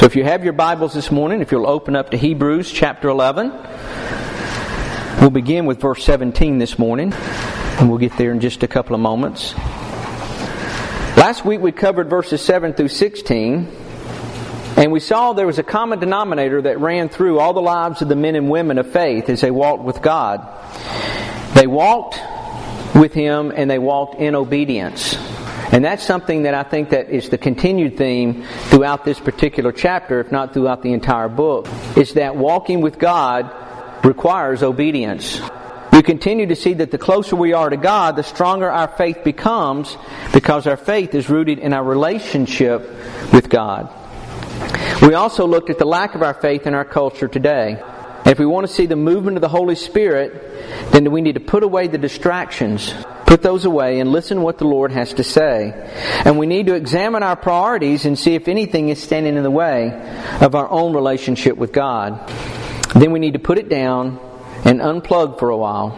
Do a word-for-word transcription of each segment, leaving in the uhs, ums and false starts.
So if you have your Bibles this morning, if you'll open up to Hebrews chapter eleven, we'll begin with verse seventeen this morning, and we'll get there in just a couple of moments. Last week we covered verses seven through sixteen, and we saw there was a common denominator that ran through all the lives of the men and women of faith as they walked with God. They walked with Him and they walked in obedience. And that's something that I think that is the continued theme throughout this particular chapter, if not throughout the entire book, is that walking with God requires obedience. We continue to see that the closer we are to God, the stronger our faith becomes, because our faith is rooted in our relationship with God. We also looked at the lack of our faith in our culture today. And if we want to see the movement of the Holy Spirit, then we need to put away the distractions. Put those away and listen to what the Lord has to say. And we need to examine our priorities and see if anything is standing in the way of our own relationship with God. Then we need to put it down and unplug for a while.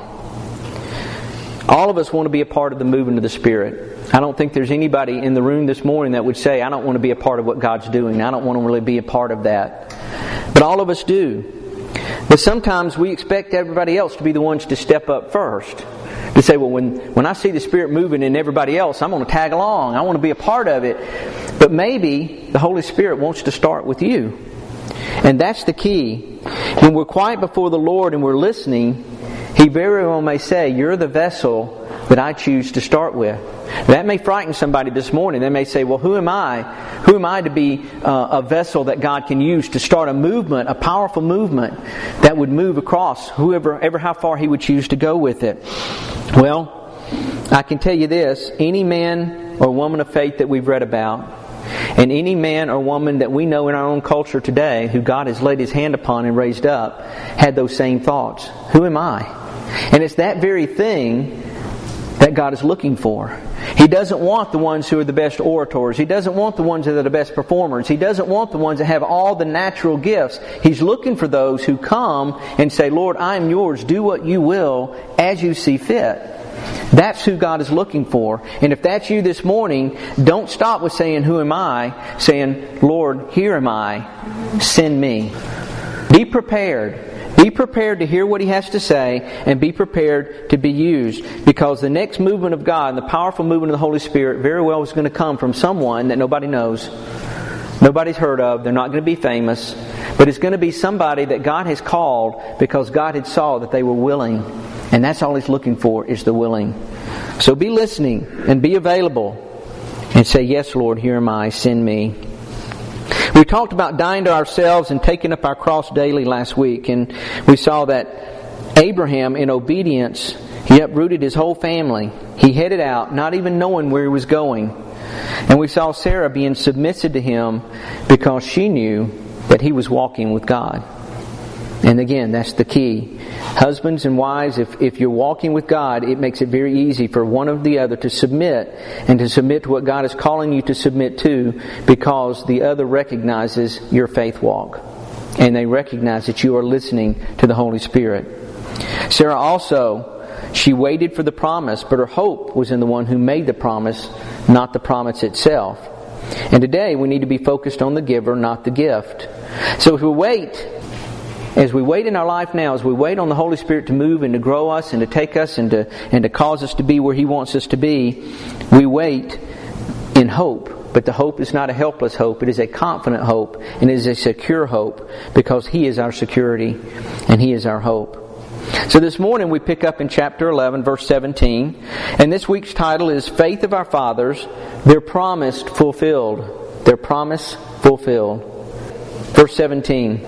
All of us want to be a part of the movement of the Spirit. I don't think there's anybody in the room this morning that would say, I don't want to be a part of what God's doing. I don't want to really be a part of that. But all of us do. But sometimes we expect everybody else to be the ones to step up first. To say, well, when, when I see the Spirit moving in everybody else, I'm going to tag along. I want to be a part of it. But maybe the Holy Spirit wants to start with you. And that's the key. When we're quiet before the Lord and we're listening, He very well may say, you're the vessel that I choose to start with. That may frighten somebody this morning. They may say, well, who am I? Who am I to be uh, a vessel that God can use to start a movement, a powerful movement that would move across whoever, ever how far He would choose to go with it? Well, I can tell you this, any man or woman of faith that we've read about, and any man or woman that we know in our own culture today who God has laid His hand upon and raised up, had those same thoughts. Who am I? And it's that very thing that God is looking for. He doesn't want the ones who are the best orators. He doesn't want the ones that are the best performers. He doesn't want the ones that have all the natural gifts. He's looking for those who come and say, Lord, I am yours. Do what you will as you see fit. That's who God is looking for. And if that's you this morning, don't stop with saying, who am I? Saying, Lord, here am I. Send me. Be prepared. Be prepared to hear what He has to say, and be prepared to be used. Because the next movement of God, and the powerful movement of the Holy Spirit, very well is going to come from someone that nobody knows, nobody's heard of, they're not going to be famous, but it's going to be somebody that God has called because God had saw that they were willing. And that's all He's looking for, is the willing. So be listening and be available and say, yes, Lord, here am I, send me. We talked about dying to ourselves and taking up our cross daily last week, and we saw that Abraham, in obedience, he uprooted his whole family. He headed out, not even knowing where he was going. And we saw Sarah being submissive to him because she knew that he was walking with God. And again, that's the key. Husbands and wives, if, if you're walking with God, it makes it very easy for one or the other to submit, and to submit to what God is calling you to submit to, because the other recognizes your faith walk. And they recognize that you are listening to the Holy Spirit. Sarah also, she waited for the promise, but her hope was in the one who made the promise, not the promise itself. And today we need to be focused on the giver, not the gift. So if we wait, As we wait in our life now, as we wait on the Holy Spirit to move and to grow us and to take us and to and to cause us to be where He wants us to be, we wait in hope. But the hope is not a helpless hope. It is a confident hope, and it is a secure hope, because He is our security and He is our hope. So this morning we pick up in chapter eleven, verse seventeen, and this week's title is Faith of Our Fathers, Their Promise Fulfilled. Their Promise Fulfilled. Verse seventeen.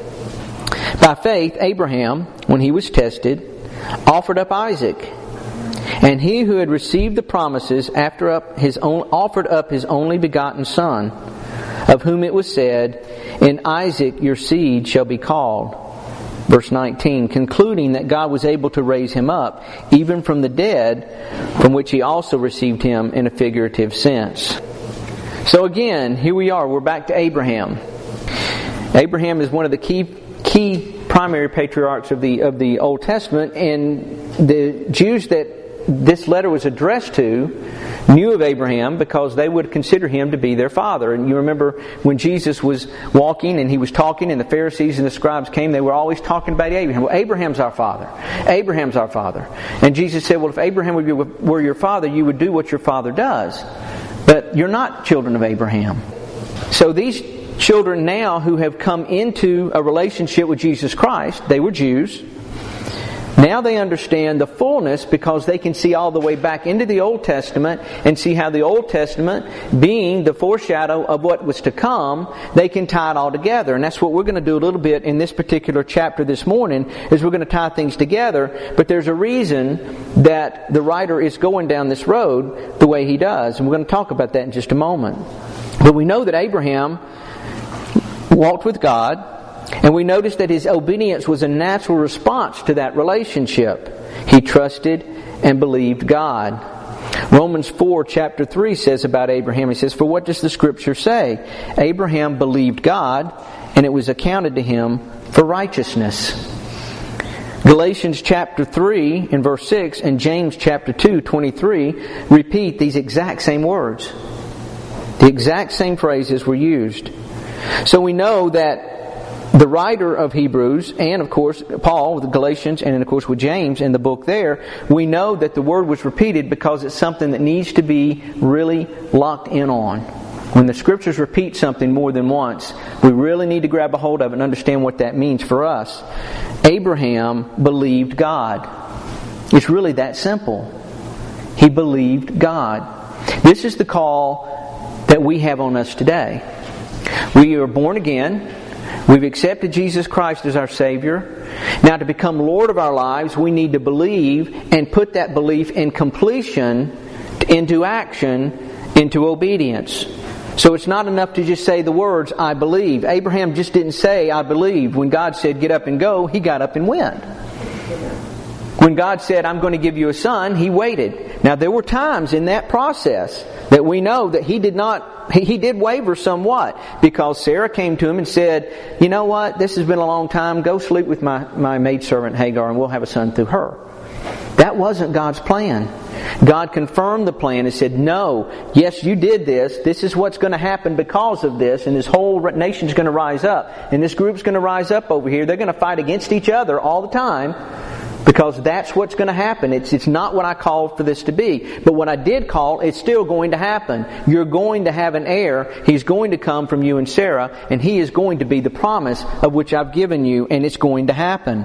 By faith, Abraham, when he was tested, offered up Isaac. And he who had received the promises after up his own, offered up his only begotten son, of whom it was said, in Isaac your seed shall be called. Verse nineteen, concluding that God was able to raise him up, even from the dead, from which He also received him in a figurative sense. So again, here we are. We're back to Abraham. Abraham is one of the key key primary patriarchs of the of the Old Testament, and the Jews that this letter was addressed to knew of Abraham because they would consider him to be their father. And you remember when Jesus was walking and he was talking and the Pharisees and the scribes came, they were always talking about Abraham. Well, Abraham's our father. Abraham's our father. And Jesus said, well, if Abraham were your father, you would do what your father does. But you're not children of Abraham. So these children now who have come into a relationship with Jesus Christ, they were Jews. Now they understand the fullness because they can see all the way back into the Old Testament and see how the Old Testament, being the foreshadow of what was to come, they can tie it all together. And that's what we're going to do a little bit in this particular chapter this morning, is we're going to tie things together. But there's a reason that the writer is going down this road the way he does. And we're going to talk about that in just a moment. But we know that Abraham walked with God. And we notice that his obedience was a natural response to that relationship. He trusted and believed God. Romans four, chapter three says about Abraham, he says, for what does the Scripture say? Abraham believed God, and it was accounted to him for righteousness. Galatians chapter three and verse six and James chapter two, twenty-three repeat these exact same words. The exact same phrases were used. So we know that the writer of Hebrews, and of course Paul with Galatians, and of course with James in the book there, we know that the word was repeated because it's something that needs to be really locked in on. When the Scriptures repeat something more than once, we really need to grab a hold of it and understand what that means for us. Abraham believed God. It's really that simple. He believed God. This is the call that we have on us today. We are born again. We've accepted Jesus Christ as our Savior. Now, to become Lord of our lives, we need to believe and put that belief in completion into action, into obedience. So it's not enough to just say the words, I believe. Abraham just didn't say, I believe. When God said, get up and go, he got up and went. When God said, I'm going to give you a son, he waited. Now, there were times in that process that we know that he did not, he, he did waver somewhat, because Sarah came to him and said, you know what, this has been a long time, go sleep with my, my maidservant Hagar and we'll have a son through her. That wasn't God's plan. God confirmed the plan and said, no, yes, you did this. This is what's going to happen because of this. And this whole nation's going to rise up. And this group's going to rise up over here. They're going to fight against each other all the time, because that's what's going to happen. It's, it's not what I called for this to be. But what I did call, it's still going to happen. You're going to have an heir. He's going to come from you and Sarah. And he is going to be the promise of which I've given you. And it's going to happen.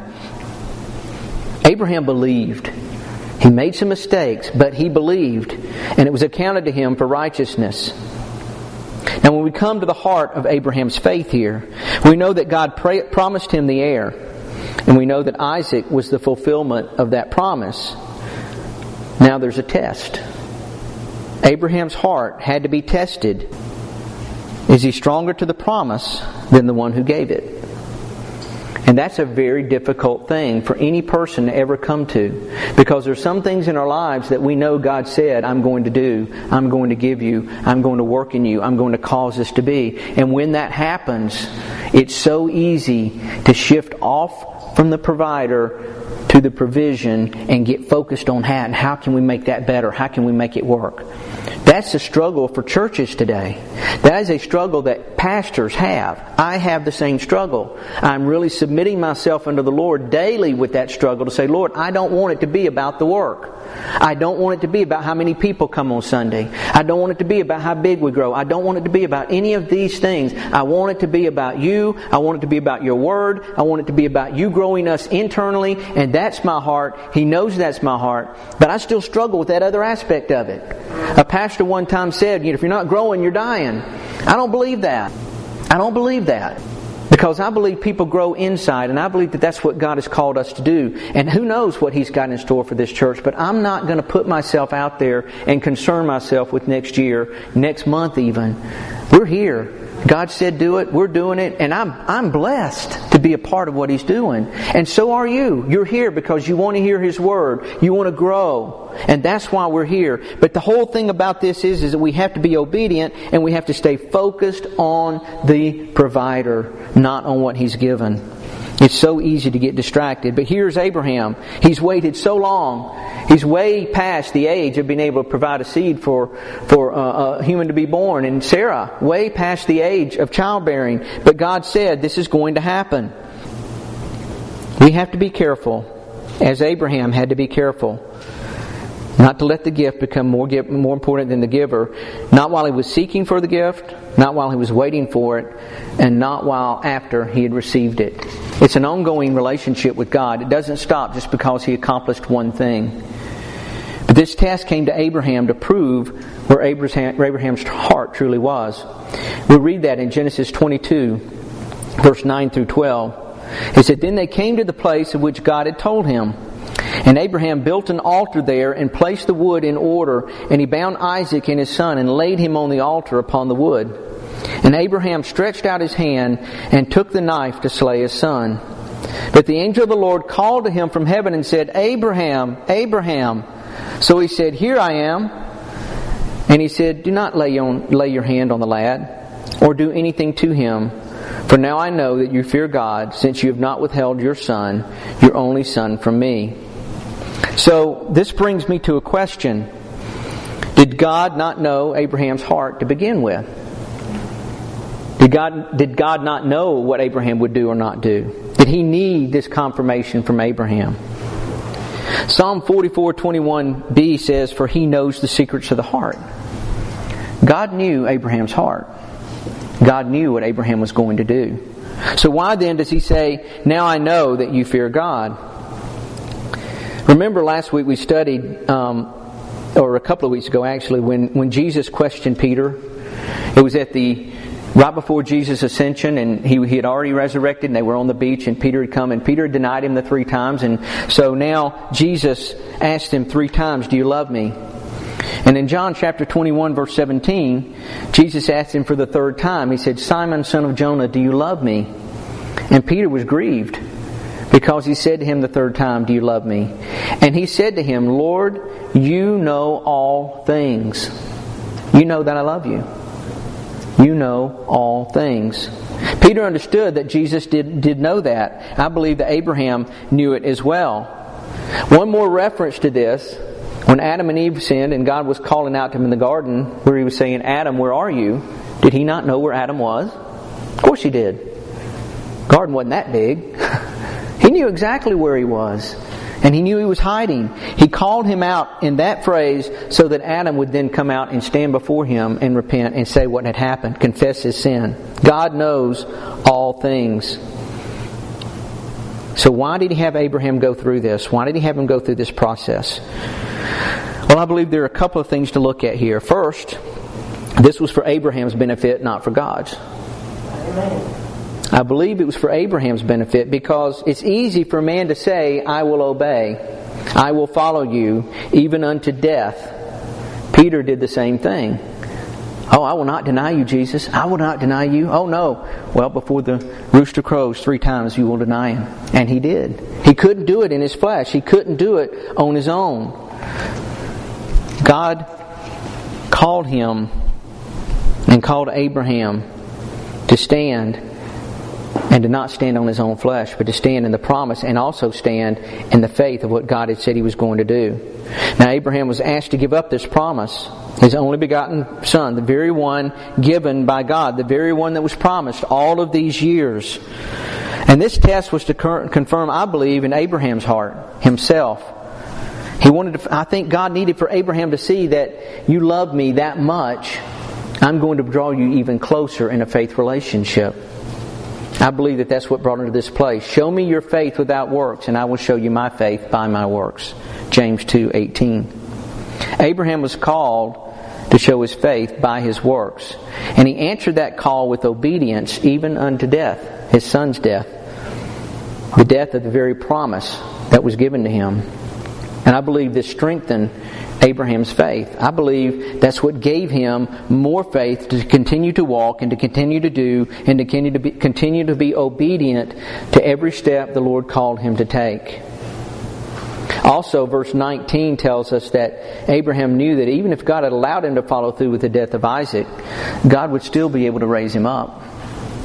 Abraham believed. He made some mistakes, but he believed, and it was accounted to him for righteousness. Now, when we come to the heart of Abraham's faith here, we know that God pra- promised him the heir, and we know that Isaac was the fulfillment of that promise. Now there's a test. Abraham's heart had to be tested. Is he stronger to the promise than the one who gave it? And that's a very difficult thing for any person to ever come to. Because there's some things in our lives that we know God said, I'm going to do, I'm going to give you, I'm going to work in you, I'm going to cause this to be. And when that happens, it's so easy to shift off from the provider to the provision and get focused on that. And how can we make that better? How can we make it work? That's a struggle for churches today. That is a struggle that pastors have. I have the same struggle. I'm really submitting myself unto the Lord daily with that struggle to say, Lord, I don't want it to be about the work. I don't want it to be about how many people come on Sunday. I don't want it to be about how big we grow. I don't want it to be about any of these things. I want it to be about you. I want it to be about your word. I want it to be about you growing us internally. And that's my heart. He knows that's my heart. But I still struggle with that other aspect of it. A pastor one time said, if you're not growing, you're dying. I don't believe that. I don't believe that. Because I believe people grow inside, and I believe that that's what God has called us to do. And who knows what He's got in store for this church, but I'm not going to put myself out there and concern myself with next year, next month even. We're here. God said do it, we're doing it, and I'm I'm blessed to be a part of what He's doing. And so are you. You're here because you want to hear His Word. You want to grow. And that's why we're here. But the whole thing about this is, is that we have to be obedient and we have to stay focused on the provider, not on what He's given. It's so easy to get distracted. But here's Abraham. He's waited so long. He's way past the age of being able to provide a seed for, for uh, a human to be born. And Sarah, way past the age of childbearing. But God said this is going to happen. We have to be careful, as Abraham had to be careful, not to let the gift become more more important than the giver. Not while he was seeking for the gift, not while he was waiting for it, and not while after he had received it. It's an ongoing relationship with God. It doesn't stop just because he accomplished one thing. But this test came to Abraham to prove where Abraham's heart truly was. We read that in Genesis twenty-two, verse nine through twelve. It said, "Then they came to the place of which God had told him. And Abraham built an altar there and placed the wood in order. And he bound Isaac and his son and laid him on the altar upon the wood. And Abraham stretched out his hand and took the knife to slay his son. But the angel of the Lord called to him from heaven and said, 'Abraham, Abraham.' So he said, 'Here I am.' And he said, 'Do not lay, on, lay your hand on the lad, or do anything to him. For now I know that you fear God, since you have not withheld your son, your only son, from me.'" So this brings me to a question. Did God not know Abraham's heart to begin with? Did God, did God not know what Abraham would do or not do? Did he need this confirmation from Abraham? Psalm forty-four twenty-one b says, "For he knows the secrets of the heart." God knew Abraham's heart. God knew what Abraham was going to do. So why then does he say, "Now I know that you fear God"? Remember last week we studied, um, or a couple of weeks ago actually, when, when Jesus questioned Peter. It was at the right before Jesus' ascension, and he, he had already resurrected, and they were on the beach, and Peter had come, and Peter had denied him the three times. And so now Jesus asked him three times, "Do you love me?" And in John chapter twenty-one, verse seventeen, Jesus asked him for the third time. He said, "Simon, son of Jonah, do you love me?" And Peter was grieved, because he said to him the third time, "Do you love me?" And he said to him, "Lord, you know all things. You know that I love you. You know all things." Peter understood that Jesus did, did know that. I believe that Abraham knew it as well. One more reference to this. When Adam and Eve sinned and God was calling out to him in the garden, where he was saying, "Adam, where are you?" Did he not know where Adam was? Of course he did. The garden wasn't that big. He knew exactly where he was. And he knew he was hiding. He called him out in that phrase so that Adam would then come out and stand before him and repent and say what had happened, confess his sin. God knows all things. So why did he have Abraham go through this? Why did he have him go through this process? Well, I believe there are a couple of things to look at here. First, this was for Abraham's benefit, not for God's. Amen. I believe it was for Abraham's benefit, because it's easy for man to say, "I will obey. I will follow you, even unto death." Peter did the same thing. "Oh, I will not deny you, Jesus. I will not deny you." "Oh, no." "Well, before the rooster crows three times, you will deny him." And he did. He couldn't do it in his flesh. He couldn't do it on his own. God called him and called Abraham to stand, and to not stand on his own flesh, but to stand in the promise, and also stand in the faith of what God had said he was going to do. Now Abraham was asked to give up this promise, his only begotten son, the very one given by God, the very one that was promised all of these years. And this test was to confirm, I believe, in Abraham's heart himself. He wanted to, I think God needed for Abraham to see that you love me that much, I'm going to draw you even closer in a faith relationship. I believe that that's what brought him to this place. "Show me your faith without works, and I will show you my faith by my works." James two eighteen. Abraham was called to show his faith by his works. And he answered that call with obedience, even unto death, his son's death. The death of the very promise that was given to him. And I believe this strengthened Abraham's faith. I believe that's what gave him more faith to continue to walk and to continue to do and to continue to be, continue to be obedient to every step the Lord called him to take. Also, verse nineteen tells us that Abraham knew that even if God had allowed him to follow through with the death of Isaac, God would still be able to raise him up. He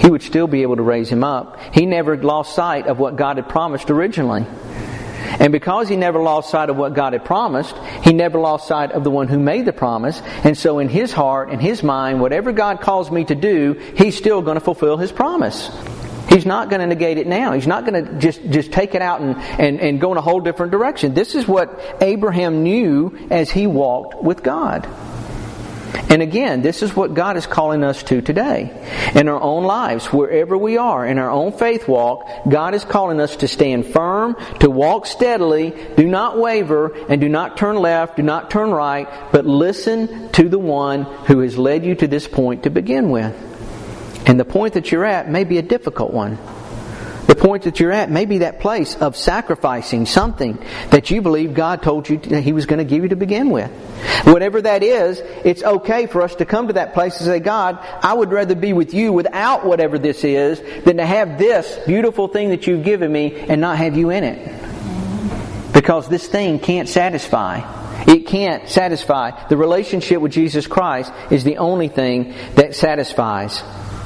He would still be able to raise him up. He never lost sight of what God had promised originally. And because he never lost sight of what God had promised, he never lost sight of the one who made the promise. And so in his heart and his mind, whatever God calls me to do, he's still going to fulfill his promise. He's not going to negate it now. He's not going to just, just take it out and, and, and go in a whole different direction. This is what Abraham knew as he walked with God. And again, this is what God is calling us to today. In our own lives, wherever we are, in our own faith walk, God is calling us to stand firm, to walk steadily, do not waver, and do not turn left, do not turn right, but listen to the one who has led you to this point to begin with. And the point that you're at may be a difficult one. The point that you're at may be that place of sacrificing something that you believe God told you He was going to give you to begin with. Whatever that is, it's okay for us to come to that place and say, God, I would rather be with you without whatever this is than to have this beautiful thing that you've given me and not have you in it. Because this thing can't satisfy. It can't satisfy. The relationship with Jesus Christ is the only thing that satisfies.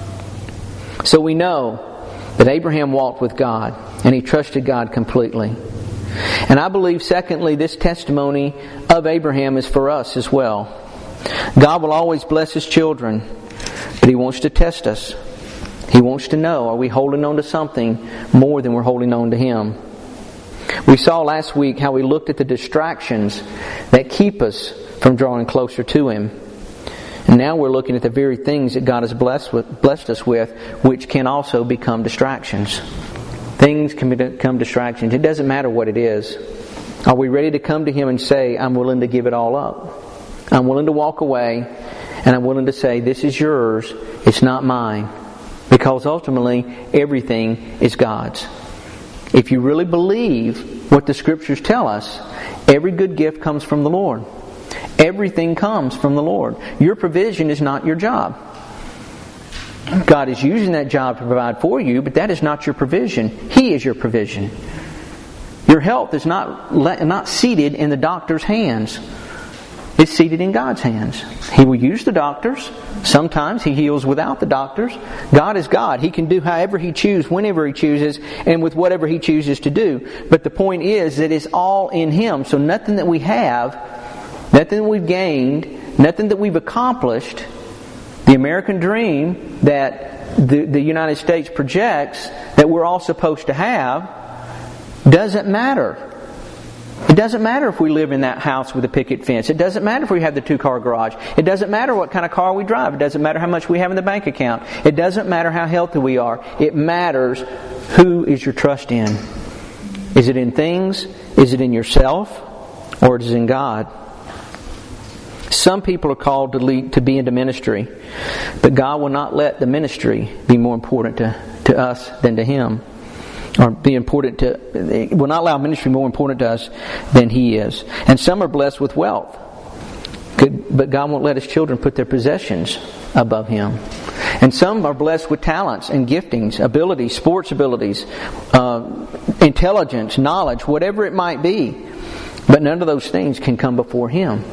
So we know that Abraham walked with God and he trusted God completely. And I believe, secondly, this testimony of Abraham is for us as well. God will always bless His children, but He wants to test us. He wants to know, are we holding on to something more than we're holding on to Him? We saw last week how we looked at the distractions that keep us from drawing closer to Him. And now we're looking at the very things that God has blessed with, blessed us with, which can also become distractions. Things can become distractions. It doesn't matter what it is. Are we ready to come to Him and say, I'm willing to give it all up? I'm willing to walk away, and I'm willing to say, this is yours, it's not mine. Because ultimately, everything is God's. If you really believe what the Scriptures tell us, every good gift comes from the Lord. Everything comes from the Lord. Your provision is not your job. God is using that job to provide for you, but that is not your provision. He is your provision. Your health is not, not seated in the doctor's hands. It's seated in God's hands. He will use the doctors. Sometimes He heals without the doctors. God is God. He can do however He chooses, whenever He chooses, and with whatever He chooses to do. But the point is that it's all in Him. So nothing that we have, nothing that we've gained, nothing that we've accomplished, the American dream that the, the United States projects that we're all supposed to have, doesn't matter. It doesn't matter if we live in that house with a picket fence. It doesn't matter if we have the two-car garage. It doesn't matter what kind of car we drive. It doesn't matter how much we have in the bank account. It doesn't matter how healthy we are. It matters who is your trust in. Is it in things? Is it in yourself? Or is it in God? Some people are called to lead, to be into ministry, but God will not let the ministry be more important to, to us than to Him, or be important to. Will not allow ministry more important to us than He is. And some are blessed with wealth, but God won't let His children put their possessions above Him. And some are blessed with talents and giftings, abilities, sports abilities, uh, intelligence, knowledge, whatever it might be. But none of those things can come before Him.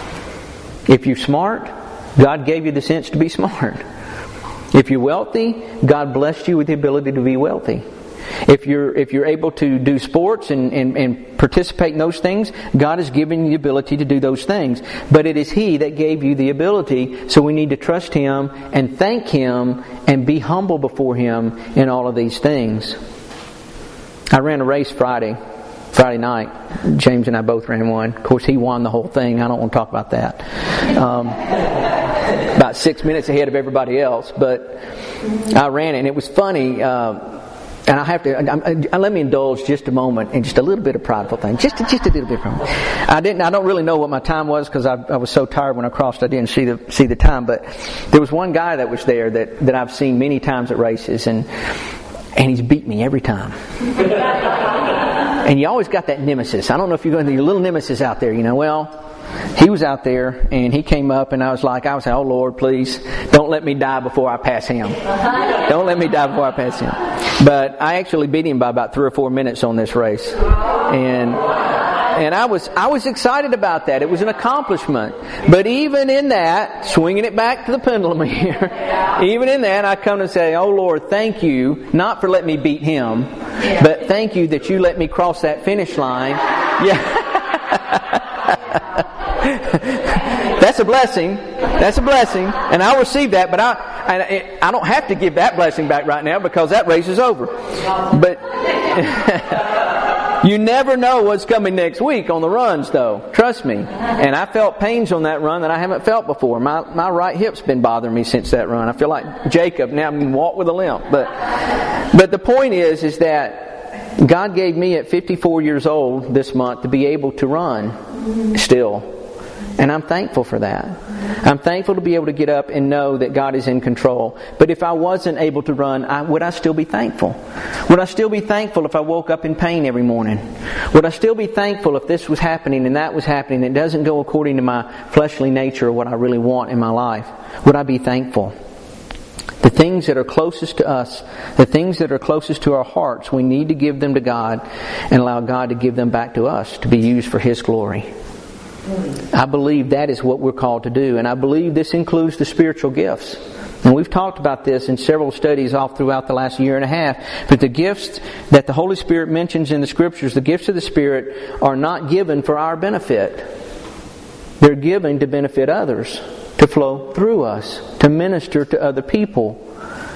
If you're smart, God gave you the sense to be smart. If you're wealthy, God blessed you with the ability to be wealthy. If you're if you're able to do sports and, and, and participate in those things, God has given you the ability to do those things. But it is He that gave you the ability, so we need to trust Him and thank Him and be humble before Him in all of these things. I ran a race Friday. Friday night, James and I both ran one. Of course, he won the whole thing. I don't want to talk about that. Um, about six minutes ahead of everybody else. But I ran it, and it was funny. Uh, and I have to I, I, let me indulge just a moment in just a little bit of prideful thing. Just just a little bit from I didn't. I don't really know what my time was because I, I was so tired when I crossed. I didn't see the see the time. But there was one guy that was there that, that I've seen many times at races, and and he's beat me every time. And you always got that nemesis. I don't know if you're going to your little nemesis out there, you know. Well, he was out there and he came up and I was like, I was like, oh Lord, please don't let me die before I pass him. Don't let me die before I pass him. But I actually beat him by about three or four minutes on this race. And And I was I was excited about that. It was an accomplishment. But even in that, swinging it back to the pendulum here, even in that, I come to say, oh Lord, thank you, not for letting me beat him, but thank you that you let me cross that finish line. Yeah. That's a blessing. That's a blessing. And I'll receive that, but I, I, I don't have to give that blessing back right now because that race is over. But you never know what's coming next week on the runs, though. Trust me. And I felt pains on that run that I haven't felt before. My my right hip's been bothering me since that run. I feel like Jacob now. I can walk with a limp. But but the point is, is that God gave me at fifty-four years old this month to be able to run still. And I'm thankful for that. I'm thankful to be able to get up and know that God is in control. But if I wasn't able to run, I, would I still be thankful? Would I still be thankful if I woke up in pain every morning? Would I still be thankful if this was happening and that was happening and it doesn't go according to my fleshly nature or what I really want in my life? Would I be thankful? The things that are closest to us, the things that are closest to our hearts, we need to give them to God and allow God to give them back to us to be used for His glory. I believe that is what we're called to do. And I believe this includes the spiritual gifts. And we've talked about this in several studies all throughout the last year and a half. But the gifts that the Holy Spirit mentions in the Scriptures, the gifts of the Spirit, are not given for our benefit. They're given to benefit others, to flow through us, to minister to other people.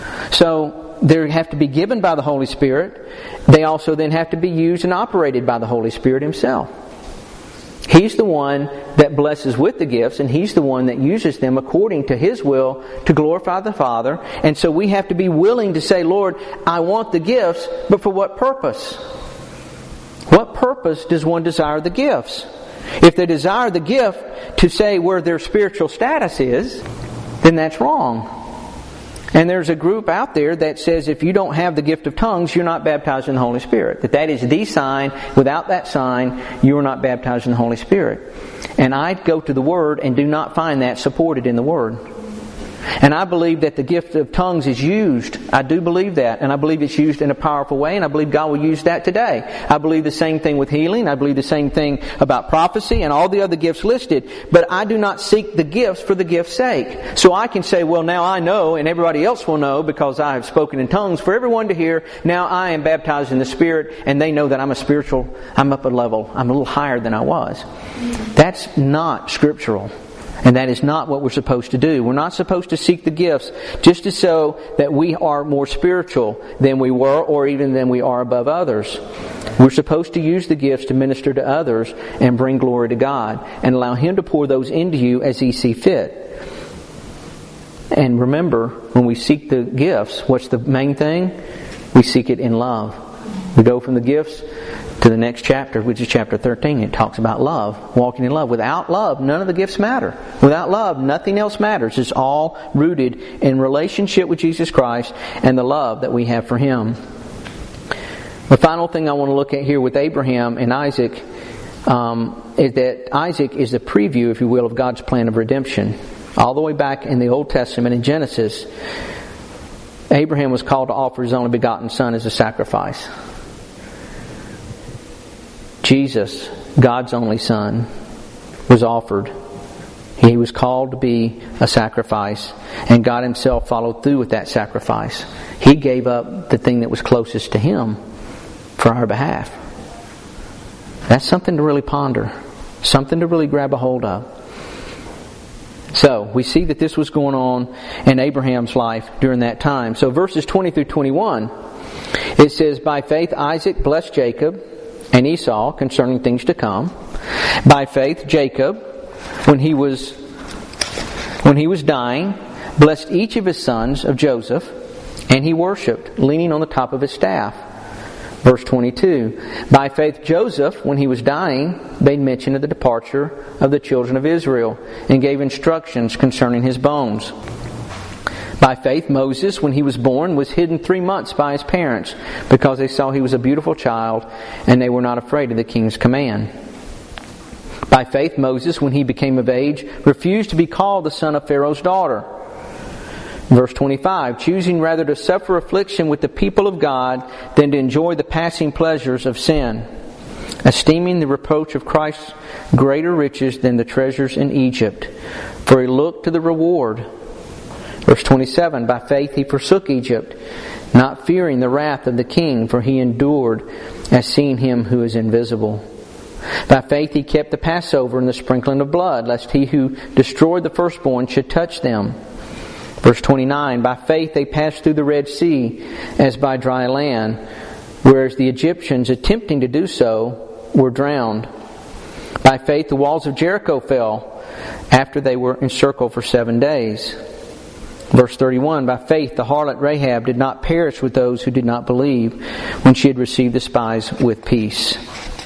So they have to be given by the Holy Spirit. They also then have to be used and operated by the Holy Spirit Himself. He's the one that blesses with the gifts, and He's the one that uses them according to His will to glorify the Father. And so we have to be willing to say, Lord, I want the gifts, but for what purpose? What purpose does one desire the gifts? If they desire the gift to say where their spiritual status is, then that's wrong. And there's a group out there that says if you don't have the gift of tongues, you're not baptized in the Holy Spirit. That that is the sign. Without that sign, you are not baptized in the Holy Spirit. And I go to the Word and do not find that supported in the Word. And I believe that the gift of tongues is used. I do believe that. And I believe it's used in a powerful way. And I believe God will use that today. I believe the same thing with healing. I believe the same thing about prophecy and all the other gifts listed. But I do not seek the gifts for the gift's sake. So I can say, well, now I know and everybody else will know because I have spoken in tongues for everyone to hear. Now I am baptized in the Spirit and they know that I'm a spiritual, I'm up a level. I'm a little higher than I was. That's not scriptural. And that is not what we're supposed to do. We're not supposed to seek the gifts just to show that we are more spiritual than we were or even than we are above others. We're supposed to use the gifts to minister to others and bring glory to God and allow Him to pour those into you as He sees fit. And remember, when we seek the gifts, what's the main thing? We seek it in love. We go from the gifts to the next chapter, which is chapter thirteen. It talks about love, walking in love. Without love, none of the gifts matter. Without love, nothing else matters. It's all rooted in relationship with Jesus Christ and the love that we have for Him. The final thing I want to look at here with Abraham and Isaac um, is that Isaac is the preview, if you will, of God's plan of redemption. All the way back in the Old Testament in Genesis, Abraham was called to offer his only begotten son as a sacrifice. Jesus, God's only Son, was offered. He was called to be a sacrifice, and God Himself followed through with that sacrifice. He gave up the thing that was closest to Him for our behalf. That's something to really ponder, something to really grab a hold of. So, we see that this was going on in Abraham's life during that time. So, verses twenty through twenty-one, it says, by faith Isaac blessed Jacob and Esau concerning things to come. By faith Jacob, when he was when he was dying, blessed each of his sons of Joseph, and he worshipped, leaning on the top of his staff. Verse twenty-two, by faith Joseph, when he was dying, made mention of the departure of the children of Israel, and gave instructions concerning his bones. By faith, Moses, when he was born, was hidden three months by his parents because they saw he was a beautiful child and they were not afraid of the king's command. By faith, Moses, when he became of age, refused to be called the son of Pharaoh's daughter. Verse twenty-five, choosing rather to suffer affliction with the people of God than to enjoy the passing pleasures of sin. esteeming the reproach of Christ greater riches than the treasures in Egypt, for he looked to the reward. Verse twenty-seven, by faith he forsook Egypt, not fearing the wrath of the king, for he endured as seeing him who is invisible. By faith he kept the Passover and the sprinkling of blood, lest he who destroyed the firstborn should touch them. Verse twenty-nine, by faith they passed through the Red Sea as by dry land, whereas the Egyptians, attempting to do so, were drowned. By faith the walls of Jericho fell after they were encircled for seven days. Verse thirty-one, by faith the harlot Rahab did not perish with those who did not believe when she had received the spies with peace.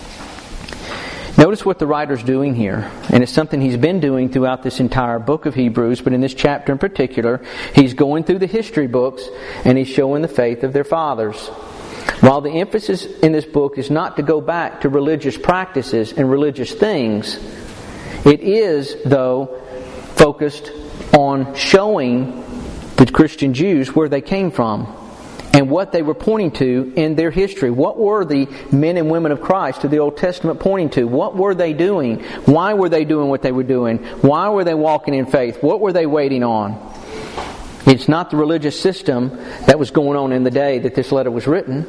Notice what the writer's doing here, and it's something he's been doing throughout this entire book of Hebrews, but in this chapter in particular, he's going through the history books and he's showing the faith of their fathers. While the emphasis in this book is not to go back to religious practices and religious things, it is, though, focused on showing the Christian Jews where they came from and what they were pointing to in their history. What were the men and women of Christ of the Old Testament pointing to? What were they doing? Why were they doing what they were doing? Why were they walking in faith? What were they waiting on? It's not the religious system that was going on in the day that this letter was written,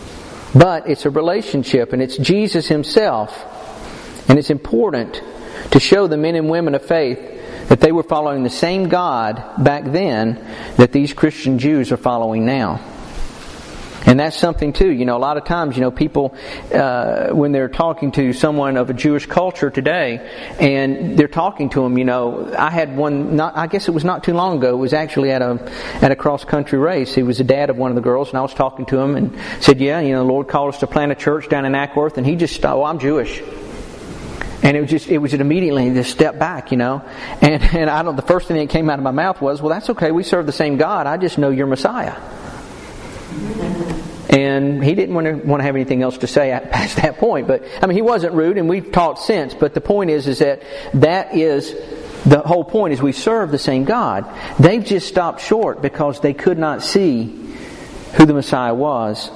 but it's a relationship, and it's Jesus Himself. And it's important to show the men and women of faith that they were following the same God back then that these Christian Jews are following now. And that's something too. You know, a lot of times, you know, people, uh, when they're talking to someone of a Jewish culture today, and they're talking to them, you know, I had one, not, I guess it was not too long ago, it was actually at a, at a cross-country race. He was the dad of one of the girls, and I was talking to him and said, yeah, you know, the Lord called us to plant a church down in Ackworth, and he just, oh, I'm Jewish. And it was just, it was immediately this step back, you know. And, and I don't, the first thing that came out of my mouth was, well, that's okay, we serve the same God, I just know you're Messiah. And he didn't want to want to have anything else to say past that point. But I mean, he wasn't rude, and we've taught since. But the point is, is that that is the whole point: is we serve the same God. They've just stopped short because they could not see who the Messiah was.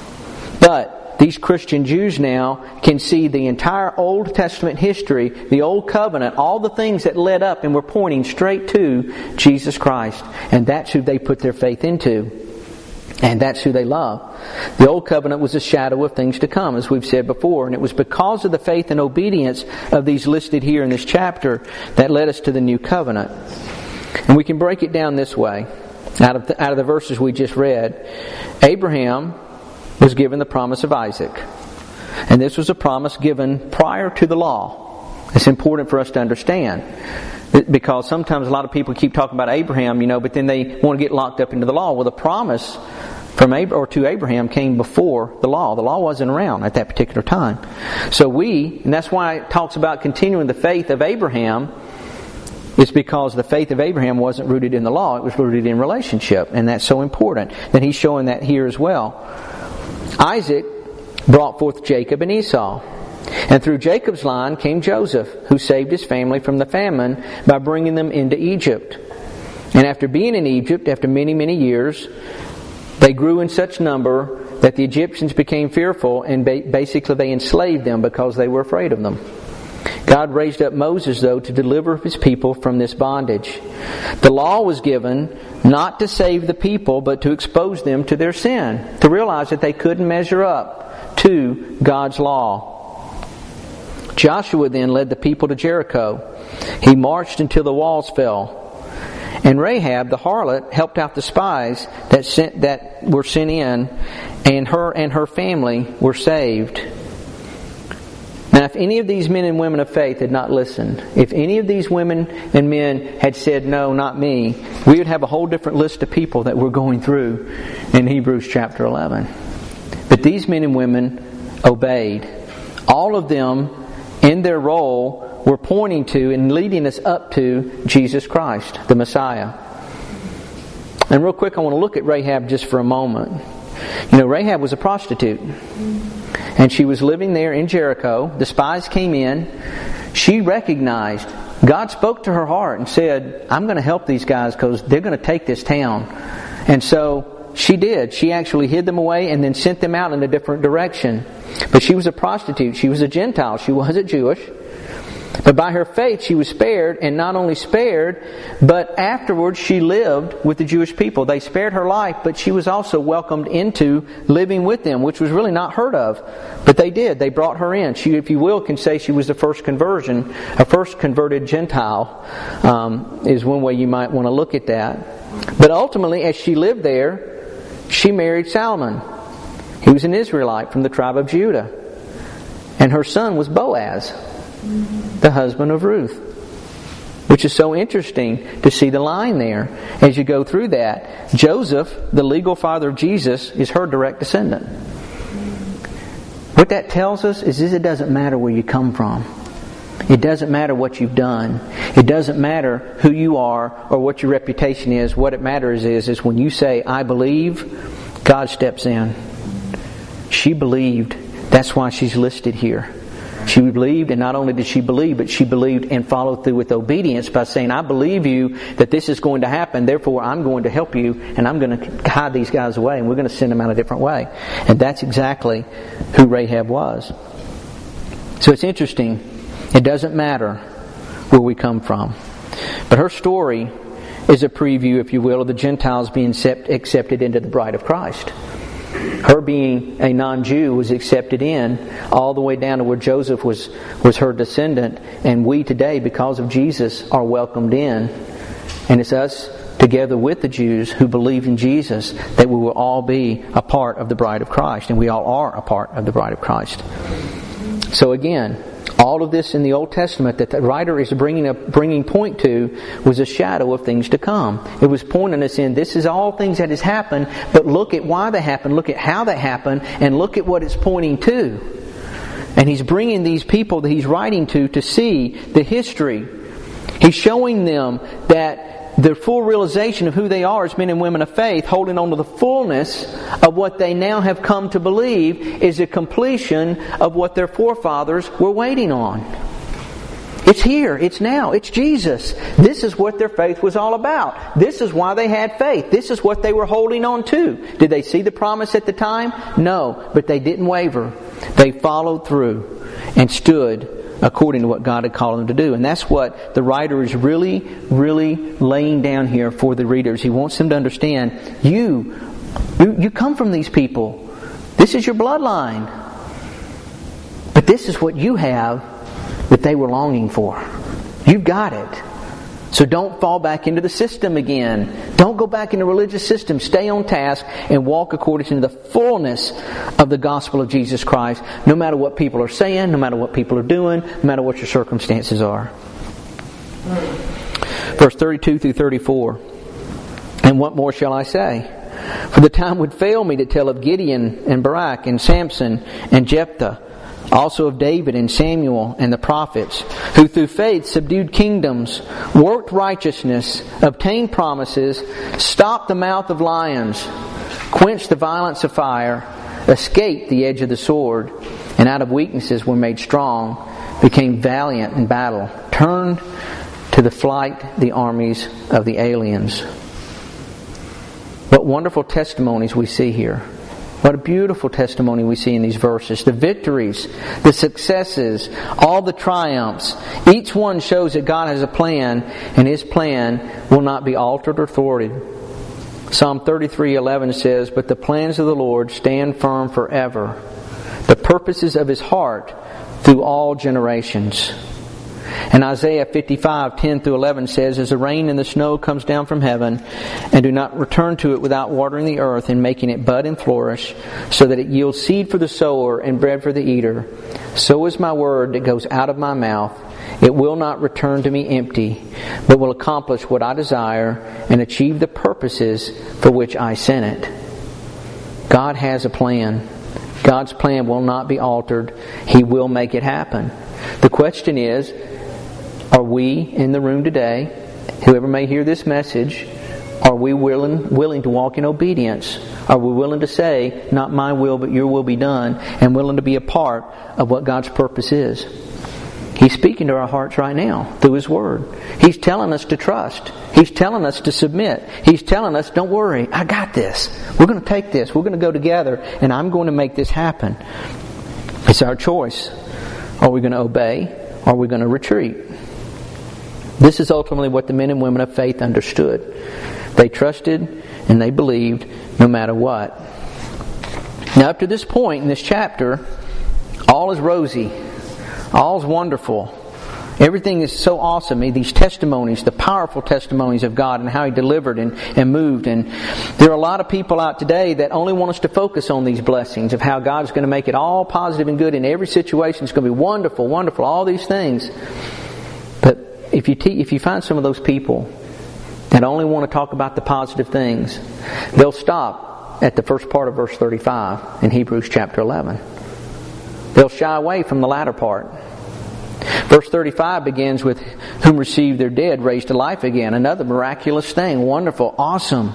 But these Christian Jews now can see the entire Old Testament history, the Old Covenant, all the things that led up and were pointing straight to Jesus Christ, and that's who they put their faith into. And that's who they love. The Old Covenant was a shadow of things to come, as we've said before. And it was because of the faith and obedience of these listed here in this chapter that led us to the New Covenant. And we can break it down this way. Out of the, out of the verses we just read, Abraham was given the promise of Isaac. And this was a promise given prior to the law. It's important for us to understand. Because sometimes a lot of people keep talking about Abraham, you know, but then they want to get locked up into the law. Well, the promise from Abraham or to Abraham came before the law. The law wasn't around at that particular time. So we, and that's why it talks about continuing the faith of Abraham, is because the faith of Abraham wasn't rooted in the law, it was rooted in relationship. And that's so important. And he's showing that here as well. Isaac brought forth Jacob and Esau. And through Jacob's line came Joseph, who saved his family from the famine by bringing them into Egypt. And after being in Egypt, after many, many years, they grew in such number that the Egyptians became fearful, and basically they enslaved them because they were afraid of them. God raised up Moses, though, to deliver His people from this bondage. The law was given not to save the people, but to expose them to their sin, to realize that they couldn't measure up to God's law. Joshua then led the people to Jericho. He marched until the walls fell. And Rahab, the harlot, helped out the spies that sent, that were sent in, and her and her family were saved. Now, if any of these men and women of faith had not listened, if any of these women and men had said, no, not me, we would have a whole different list of people that we're going through in Hebrews chapter eleven. But these men and women obeyed. All of them, in their role, were pointing to and leading us up to Jesus Christ, the Messiah. And real quick, I want to look at Rahab just for a moment. You know, Rahab was a prostitute. And she was living there in Jericho. The spies came in. She recognized, God spoke to her heart and said, I'm going to help these guys because they're going to take this town. And so she did. She actually hid them away and then sent them out in a different direction. But she was a prostitute. She was a Gentile. She wasn't Jewish. But by her faith she was spared, and not only spared, but afterwards she lived with the Jewish people. They spared her life, but she was also welcomed into living with them, which was really not heard of. But they did. They brought her in. She, if you will, can say she was the first conversion, a first converted Gentile, um, is one way you might want to look at that. But ultimately, as she lived there, she married Salmon. He was an Israelite from the tribe of Judah. And her son was Boaz, the husband of Ruth. Which is so interesting to see the line there as you go through that. Joseph, the legal father of Jesus, is her direct descendant. What that tells us is this: it doesn't matter where you come from. It doesn't matter what you've done. It doesn't matter who you are or what your reputation is. What it matters is, is when you say, I believe, God steps in. She believed. That's why she's listed here. She believed, and not only did she believe, but she believed and followed through with obedience by saying, I believe you that this is going to happen, therefore I'm going to help you, and I'm going to hide these guys away, and we're going to send them out a different way. And that's exactly who Rahab was. So it's interesting. It doesn't matter where we come from. But her story is a preview, if you will, of the Gentiles being accepted into the bride of Christ. Her being a non-Jew was accepted in all the way down to where Joseph was, was her descendant. And we today, because of Jesus, are welcomed in. And it's us, together with the Jews who believe in Jesus, that we will all be a part of the bride of Christ. And we all are a part of the bride of Christ. So again, all of this in the Old Testament that the writer is bringing a bringing point to was a shadow of things to come. It was pointing us in, this is all things that has happened, but look at why they happened, look at how they happened, and look at what it's pointing to. And he's bringing these people that he's writing to to see the history. He's showing them that their full realization of who they are as men and women of faith, holding on to the fullness of what they now have come to believe, is a completion of what their forefathers were waiting on. It's here. It's now. It's Jesus. This is what their faith was all about. This is why they had faith. This is what they were holding on to. Did they see the promise at the time? No. But they didn't waver. They followed through and stood according to what God had called them to do. And that's what the writer is really, really laying down here for the readers. He wants them to understand, you, you, you come from these people. This is your bloodline. But this is what you have that they were longing for. You've got it. So don't fall back into the system again. Don't go back into religious system. Stay on task and walk according to the fullness of the gospel of Jesus Christ, no matter what people are saying, no matter what people are doing, no matter what your circumstances are. Verse thirty-two through thirty-four. And what more shall I say? For the time would fail me to tell of Gideon and Barak and Samson and Jephthah, also of David and Samuel and the prophets, who through faith subdued kingdoms, worked righteousness, obtained promises, stopped the mouth of lions, quenched the violence of fire, escaped the edge of the sword, and out of weaknesses were made strong, became valiant in battle, turned to the flight the armies of the aliens. What wonderful testimonies we see here. What a beautiful testimony we see in these verses. The victories, the successes, all the triumphs. Each one shows that God has a plan, and His plan will not be altered or thwarted. Psalm thirty-three eleven says, But the plans of the Lord stand firm forever, the purposes of His heart through all generations. And Isaiah fifty-five ten through eleven says, As the rain and the snow comes down from heaven, and do not return to it without watering the earth and making it bud and flourish, so that it yields seed for the sower and bread for the eater, so is my word that goes out of my mouth. It will not return to me empty, but will accomplish what I desire and achieve the purposes for which I sent it. God has a plan. God's plan will not be altered. He will make it happen. The question is, are we in the room today, whoever may hear this message, are we willing, willing to walk in obedience? Are we willing to say, not my will, but your will be done, and willing to be a part of what God's purpose is? He's speaking to our hearts right now through His Word. He's telling us to trust. He's telling us to submit. He's telling us, don't worry, I got this. We're going to take this. We're going to go together, and I'm going to make this happen. It's our choice. Are we going to obey? Or are we going to retreat? This is ultimately what the men and women of faith understood. They trusted and they believed no matter what. Now up to this point in this chapter, all is rosy. All is wonderful. Everything is so awesome. These testimonies, the powerful testimonies of God and how He delivered and, and moved. And there are a lot of people out today that only want us to focus on these blessings of how God's going to make it all positive and good in every situation. It's going to be wonderful, wonderful, all these things. But if you te- if you find some of those people that only want to talk about the positive things, they'll stop at the first part of verse thirty-five in Hebrews chapter eleven. They'll shy away from the latter part. Verse thirty-five begins with, whom received their dead raised to life again. Another miraculous thing. Wonderful. Awesome.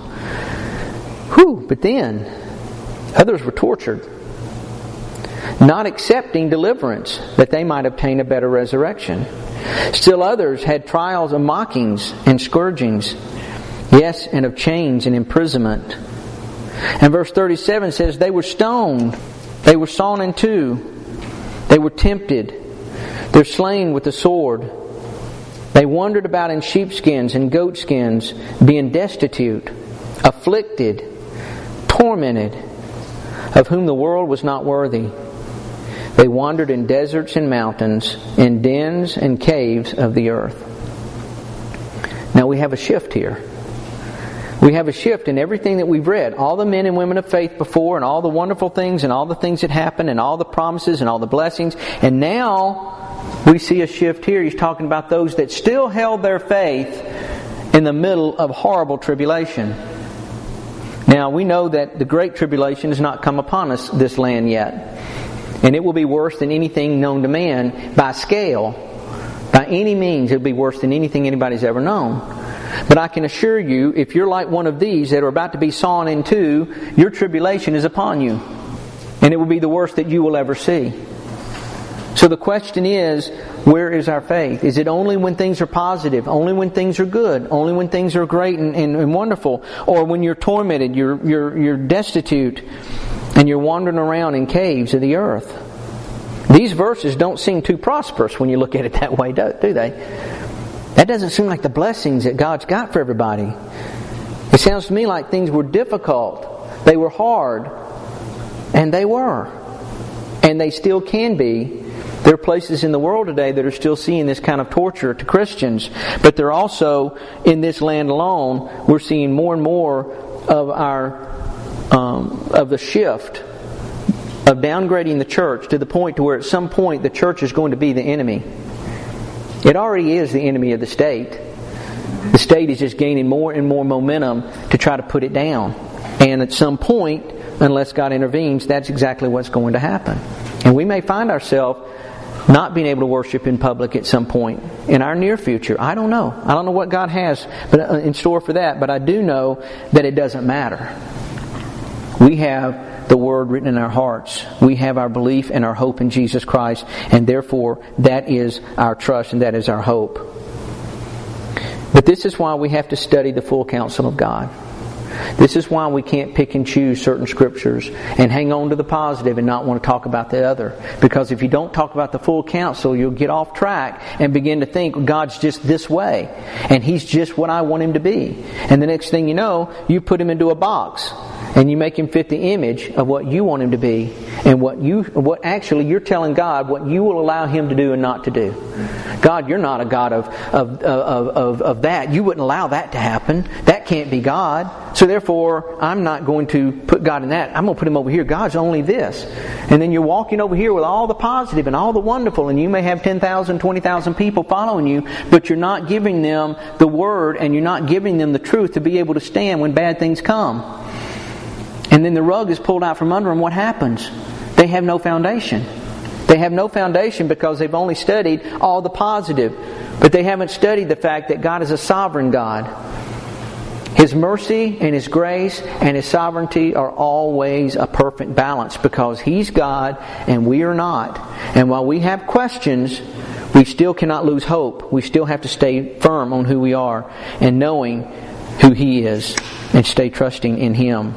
Whew. But then, others were tortured, not accepting deliverance, that they might obtain a better resurrection. Still others had trials of mockings and scourgings, yes, and of chains and imprisonment. And verse thirty-seven says, they were stoned, they were sawn in two, they were tempted, they're slain with the sword. They wandered about in sheepskins and goatskins, being destitute, afflicted, tormented, of whom the world was not worthy. They wandered in deserts and mountains, in dens and caves of the earth. Now we have a shift here. We have a shift in everything that we've read. All the men and women of faith before, and all the wonderful things, and all the things that happened, and all the promises, and all the blessings. And now we see a shift here. He's talking about those that still held their faith in the middle of horrible tribulation. Now we know that the great tribulation has not come upon us, this land yet. And it will be worse than anything known to man by scale. By any means, it will be worse than anything anybody's ever known. But I can assure you, if you're like one of these that are about to be sawn in two, your tribulation is upon you. And it will be the worst that you will ever see. So the question is, where is our faith? Is it only when things are positive? Only when things are good? Only when things are great and, and, and wonderful? Or when you're tormented, you're, you're, you're destitute, and you're wandering around in caves of the earth? These verses don't seem too prosperous when you look at it that way, do they? That doesn't seem like the blessings that God's got for everybody. It sounds to me like things were difficult. They were hard. And they were. And they still can be. There are places in the world today that are still seeing this kind of torture to Christians. But they're also, in this land alone, we're seeing more and more of our um, of the shift of downgrading the church to the point to where at some point the church is going to be the enemy. It already is the enemy of the state. The state is just gaining more and more momentum to try to put it down. And at some point, unless God intervenes, that's exactly what's going to happen. And we may find ourselves not being able to worship in public at some point in our near future. I don't know. I don't know what God has in store for that, but I do know that it doesn't matter. We have the Word written in our hearts. We have our belief and our hope in Jesus Christ, and therefore that is our trust and that is our hope. But this is why we have to study the full counsel of God. This is why we can't pick and choose certain scriptures and hang on to the positive and not want to talk about the other. Because if you don't talk about the full counsel, you'll get off track and begin to think God's just this way and He's just what I want Him to be. And the next thing you know, you put Him into a box and you make Him fit the image of what you want Him to be, and what you, what actually you're telling God what you will allow Him to do and not to do. God, you're not a God of of of of, of that. You wouldn't allow that to happen. That can't be God. So therefore, I'm not going to put God in that. I'm going to put Him over here. God's only this. And then you're walking over here with all the positive and all the wonderful, and you may have ten thousand, twenty thousand people following you, but you're not giving them the Word and you're not giving them the truth to be able to stand when bad things come. And then the rug is pulled out from under them. What happens? They have no foundation. They have no foundation because they've only studied all the positive. But they haven't studied the fact that God is a sovereign God. His mercy and His grace and His sovereignty are always a perfect balance because He's God and we are not. And while we have questions, we still cannot lose hope. We still have to stay firm on who we are and knowing who He is and stay trusting in Him.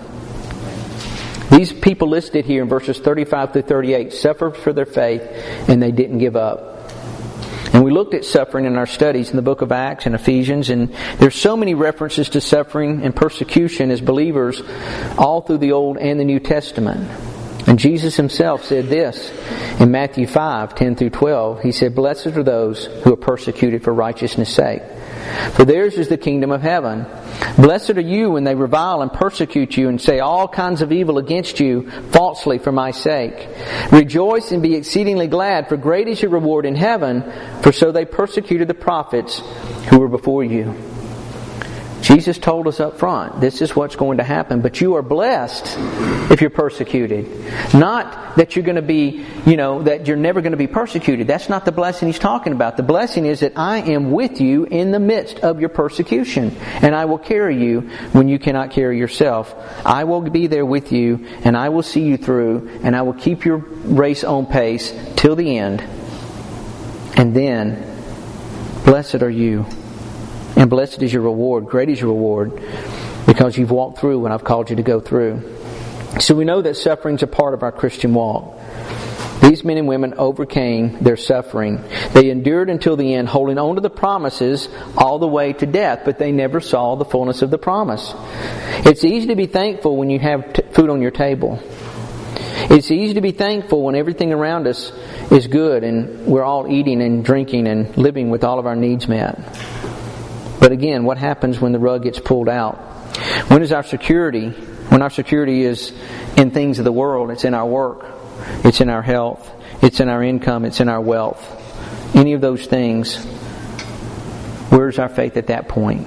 These people listed here in verses thirty-five through thirty-eight suffered for their faith and they didn't give up. And we looked at suffering in our studies in the book of Acts and Ephesians, and there's so many references to suffering and persecution as believers all through the Old and the New Testament. And Jesus Himself said this in Matthew five, ten through twelve. He said, "Blessed are those who are persecuted for righteousness' sake, for theirs is the kingdom of heaven. Blessed are you when they revile and persecute you and say all kinds of evil against you falsely for my sake. Rejoice and be exceedingly glad, for great is your reward in heaven, for so they persecuted the prophets who were before you." Jesus told us up front, this is what's going to happen. But you are blessed if you're persecuted. Not that you're going to be, you know, that you're never going to be persecuted. That's not the blessing He's talking about. The blessing is that I am with you in the midst of your persecution. And I will carry you when you cannot carry yourself. I will be there with you, and I will see you through, and I will keep your race on pace till the end. And then, blessed are you. And blessed is your reward, great is your reward, because you've walked through what I've called you to go through. So we know that suffering is a part of our Christian walk. These men and women overcame their suffering. They endured until the end, holding on to the promises all the way to death, but they never saw the fullness of the promise. It's easy to be thankful when you have t- food on your table. It's easy to be thankful when everything around us is good and we're all eating and drinking and living with all of our needs met. But again, what happens when the rug gets pulled out? When is our security? When our security is in things of the world, it's in our work, it's in our health, it's in our income, it's in our wealth. Any of those things, where's our faith at that point?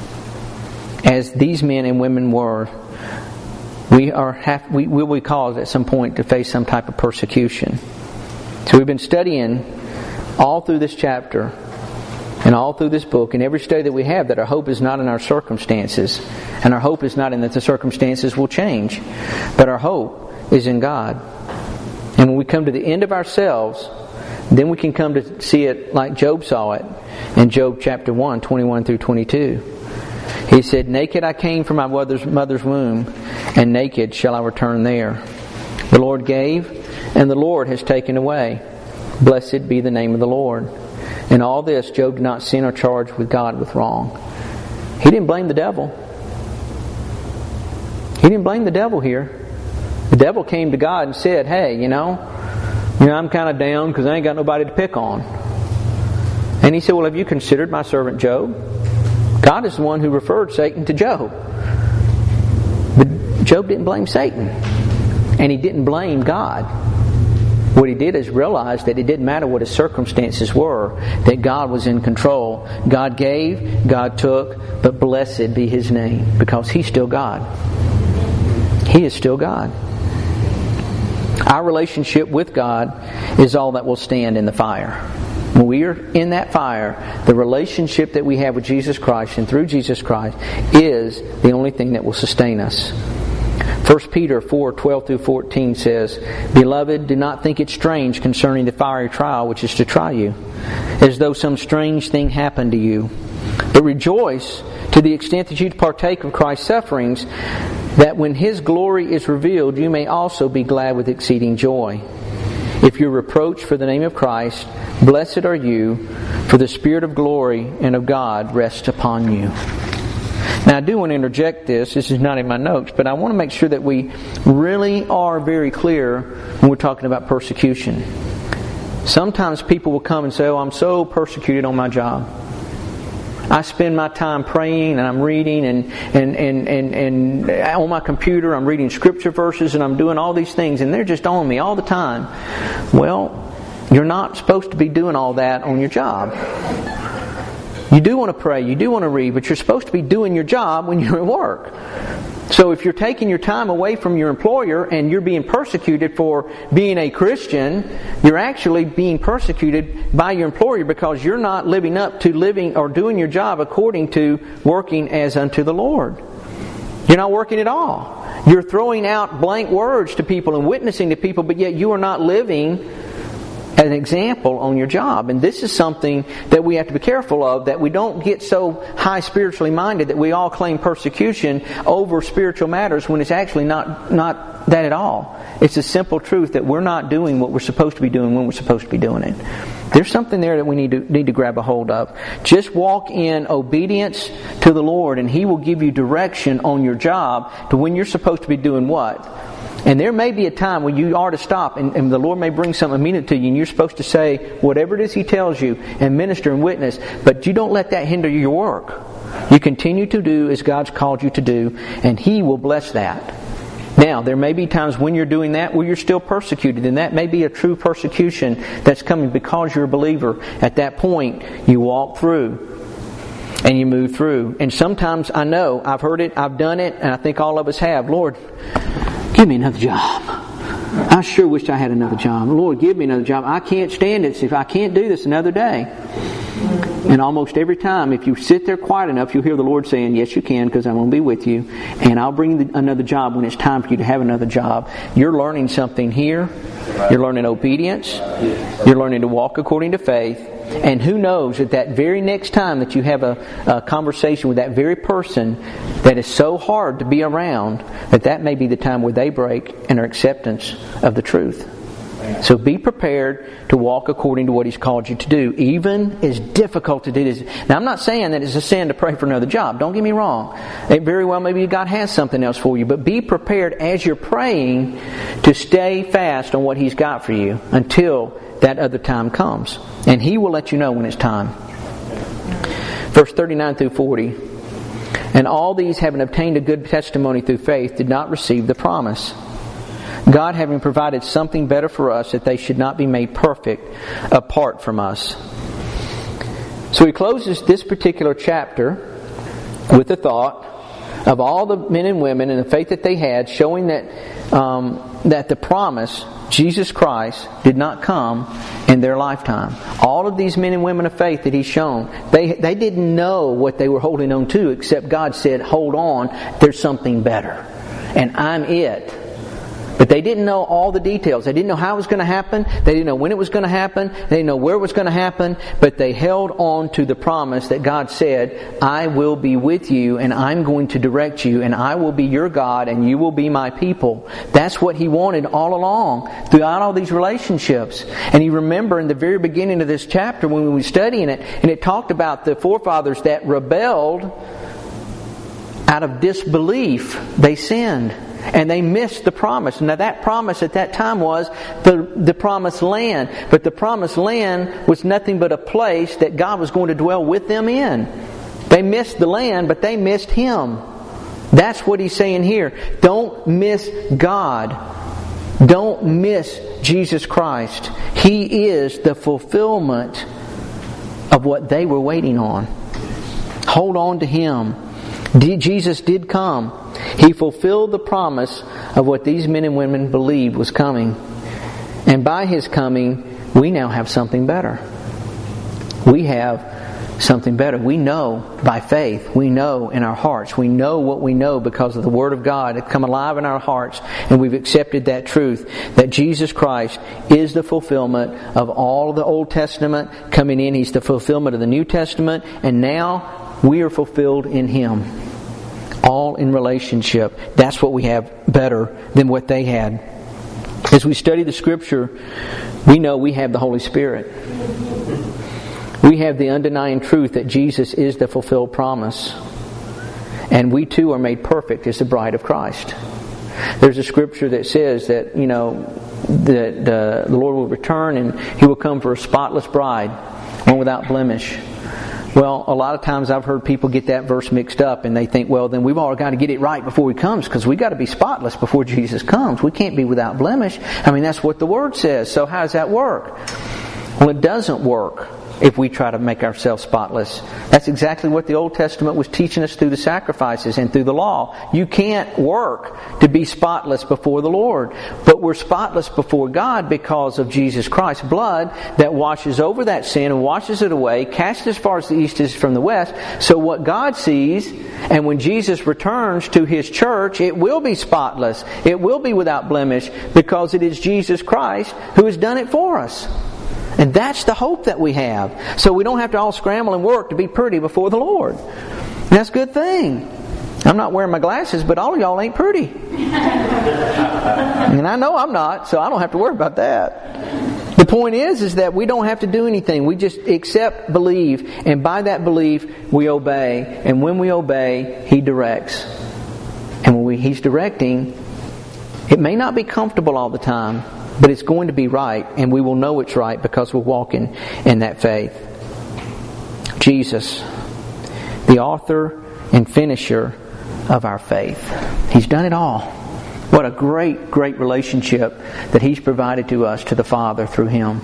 As these men and women were, we are have, we will be caused at some point to face some type of persecution. So we've been studying all through this chapter and all through this book, and every study that we have, that our hope is not in our circumstances. And our hope is not in that the circumstances will change. But our hope is in God. And when we come to the end of ourselves, then we can come to see it like Job saw it in Job chapter one, twenty-one through twenty-two. He said, "Naked I came from my mother's, mother's womb, and naked shall I return there. The Lord gave, and the Lord has taken away. Blessed be the name of the Lord." In all this, Job did not sin or charge with God with wrong. He didn't blame the devil. He didn't blame the devil here. The devil came to God and said, "Hey, you know, you know, I'm kind of down because I ain't got nobody to pick on." And He said, "Well, have you considered my servant Job?" God is the one who referred Satan to Job. But Job didn't blame Satan. And he didn't blame God. What he did is realize that it didn't matter what his circumstances were, that God was in control. God gave, God took, but blessed be His name, because He's still God. He is still God. Our relationship with God is all that will stand in the fire. When we are in that fire, the relationship that we have with Jesus Christ and through Jesus Christ is the only thing that will sustain us. First Peter four, twelve through fourteen says, "Beloved, do not think it strange concerning the fiery trial which is to try you, as though some strange thing happened to you. But rejoice to the extent that you partake of Christ's sufferings, that when His glory is revealed, you may also be glad with exceeding joy. If you're reproached for the name of Christ, blessed are you, for the Spirit of glory and of God rests upon you." Now I do want to interject this, this is not in my notes, but I want to make sure that we really are very clear when we're talking about persecution. Sometimes people will come and say, "Oh, I'm so persecuted on my job. I spend my time praying and I'm reading and, and, and, and, and on my computer I'm reading scripture verses and I'm doing all these things and they're just on me all the time." Well, you're not supposed to be doing all that on your job. You do want to pray, you do want to read, but you're supposed to be doing your job when you're at work. So if you're taking your time away from your employer and you're being persecuted for being a Christian, you're actually being persecuted by your employer because you're not living up to living or doing your job according to working as unto the Lord. You're not working at all. You're throwing out blank words to people and witnessing to people, but yet you are not living as an example on your job. And this is something that we have to be careful of, that we don't get so high spiritually minded that we all claim persecution over spiritual matters when it's actually not, not that at all. It's a simple truth that we're not doing what we're supposed to be doing when we're supposed to be doing it. There's something there that we need to need to grab a hold of. Just walk in obedience to the Lord, and He will give you direction on your job to when you're supposed to be doing what. And there may be a time when you are to stop, and, and the Lord may bring something immediate to you, and you're supposed to say whatever it is He tells you and minister and witness, but you don't let that hinder your work. You continue to do as God's called you to do, and He will bless that. Now, there may be times when you're doing that where you're still persecuted, and that may be a true persecution that's coming because you're a believer. At that point, you walk through and you move through. And sometimes, I know, I've heard it, I've done it, and I think all of us have. Lord, give me another job. I sure wish I had another job. Lord, give me another job. I can't stand it. If I can't do this another day. And almost every time, if you sit there quiet enough, you'll hear the Lord saying, yes, you can, because I'm going to be with you. And I'll bring the, another job when it's time for you to have another job. You're learning something here. You're learning obedience. You're learning to walk according to faith. And who knows, at that very next time that you have a, a conversation with that very person that is so hard to be around, that that may be the time where they break in their acceptance of the truth. So be prepared to walk according to what He's called you to do, even as difficult to do this. Now, I'm not saying that it's a sin to pray for another job. Don't get me wrong. It very well maybe God has something else for you. But be prepared as you're praying to stay fast on what He's got for you until that other time comes. And He will let you know when it's time. Verse thirty-nine through forty. And all these, having obtained a good testimony through faith, did not receive the promise. God having provided something better for us, that they should not be made perfect apart from us. So he closes this particular chapter with the thought of all the men and women and the faith that they had, showing that um, that the promise, Jesus Christ, did not come in their lifetime. All of these men and women of faith that He's shown, they they didn't know what they were holding on to, except God said, hold on, there's something better. And I'm it. But they didn't know all the details. They didn't know how it was going to happen. They didn't know when it was going to happen. They didn't know where it was going to happen. But they held on to the promise that God said, I will be with you, and I'm going to direct you, and I will be your God, and you will be my people. That's what He wanted all along throughout all these relationships. And you remember in the very beginning of this chapter when we were studying it, and it talked about the forefathers that rebelled out of disbelief. They sinned. And they missed the promise. Now that promise at that time was the, the promised land. But the promised land was nothing but a place that God was going to dwell with them in. They missed the land, but they missed Him. That's what He's saying here. Don't miss God. Don't miss Jesus Christ. He is the fulfillment of what they were waiting on. Hold on to Him. Jesus did come. He fulfilled the promise of what these men and women believed was coming. And by His coming, we now have something better. We have something better. We know by faith. We know in our hearts. We know what we know because of the Word of God. It's come alive in our hearts, and we've accepted that truth, that Jesus Christ is the fulfillment of all of the Old Testament coming in. He's the fulfillment of the New Testament, and now we are fulfilled in Him. All in relationship. That's what we have better than what they had. As we study the Scripture, we know we have the Holy Spirit. We have the undenying truth that Jesus is the fulfilled promise. And we too are made perfect as the bride of Christ. There's a Scripture that says that, you know, that uh, the Lord will return and He will come for a spotless bride, one without blemish. Well, a lot of times I've heard people get that verse mixed up, and they think, well, then we've all got to get it right before He comes, because we've got to be spotless before Jesus comes. We can't be without blemish. I mean, that's what the Word says. So how does that work? Well, it doesn't work if we try to make ourselves spotless. That's exactly what the Old Testament was teaching us through the sacrifices and through the law. You can't work to be spotless before the Lord. But we're spotless before God because of Jesus Christ's blood that washes over that sin and washes it away, casts it as far as the east is from the west. So what God sees, and when Jesus returns to His church, it will be spotless. It will be without blemish, because it is Jesus Christ who has done it for us. And that's the hope that we have. So we don't have to all scramble and work to be pretty before the Lord. And that's a good thing. I'm not wearing my glasses, but all of y'all ain't pretty. And I know I'm not, so I don't have to worry about that. The point is, is that we don't have to do anything. We just accept, believe, and by that belief, we obey. And when we obey, He directs. And when we, He's directing, it may not be comfortable all the time, but it's going to be right, and we will know it's right because we're walking in that faith. Jesus, the author and finisher of our faith. He's done it all. What a great, great relationship that He's provided to us, to the Father, through Him.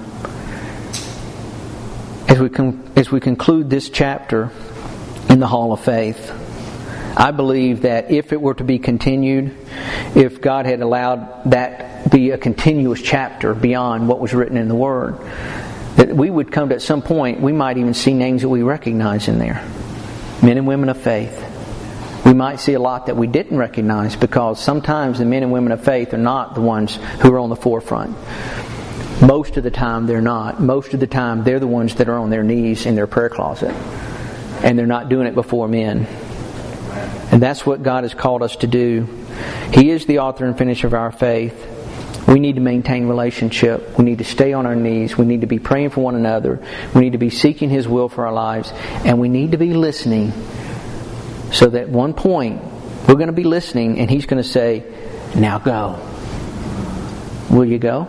As we con- as we conclude this chapter in the Hall of Faith, I believe that if it were to be continued, if God had allowed that be a continuous chapter beyond what was written in the Word, that we would come to, at some point, we might even see names that we recognize in there. Men and women of faith. We might see a lot that we didn't recognize, because sometimes the men and women of faith are not the ones who are on the forefront. Most of the time they're not. Most of the time they're the ones that are on their knees in their prayer closet. And they're not doing it before men. And that's what God has called us to do. He is the author and finisher of our faith. We need to maintain relationship. We need to stay on our knees. We need to be praying for one another. We need to be seeking His will for our lives. And we need to be listening, so that at one point we're going to be listening and He's going to say, now go. Will you go?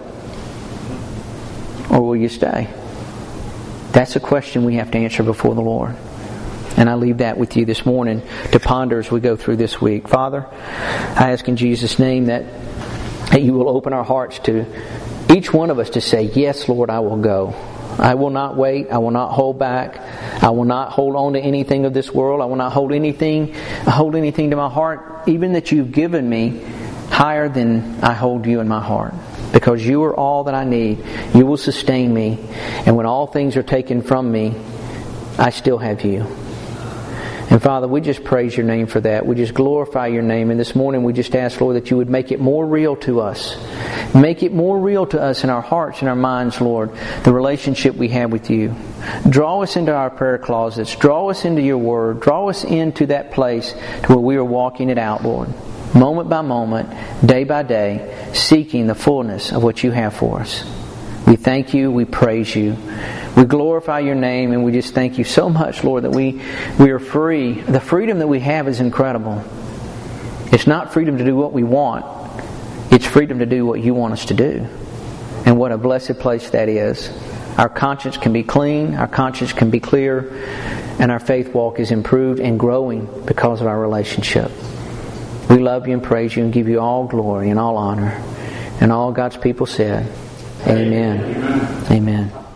Or will you stay? That's a question we have to answer before the Lord. And I leave that with you this morning to ponder as we go through this week. Father, I ask in Jesus' name that, that You will open our hearts to each one of us to say, yes, Lord, I will go. I will not wait. I will not hold back. I will not hold on to anything of this world. I will not hold anything, hold anything to my heart, even that You've given me, higher than I hold You in my heart. Because You are all that I need. You will sustain me. And when all things are taken from me, I still have You. And Father, we just praise Your name for that. We just glorify Your name. And this morning we just ask, Lord, that You would make it more real to us. Make it more real to us in our hearts and our minds, Lord, the relationship we have with You. Draw us into our prayer closets. Draw us into Your Word. Draw us into that place to where we are walking it out, Lord. Moment by moment, day by day, seeking the fullness of what You have for us. We thank You. We praise You. We glorify Your name, and we just thank You so much, Lord, that we, we are free. The freedom that we have is incredible. It's not freedom to do what we want. It's freedom to do what You want us to do. And what a blessed place that is. Our conscience can be clean, our conscience can be clear, and our faith walk is improved and growing because of our relationship. We love You and praise You and give You all glory and all honor. And all God's people said, Amen. Amen. Amen.